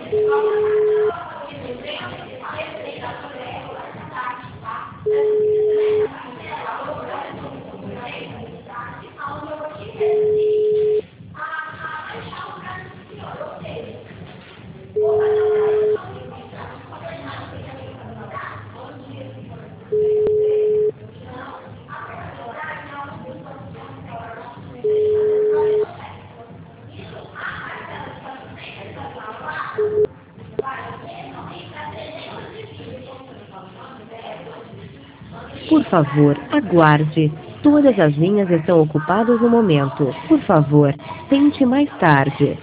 Por favor, aguarde. Todas as linhas estão ocupadas no momento. Por favor, tente mais tarde.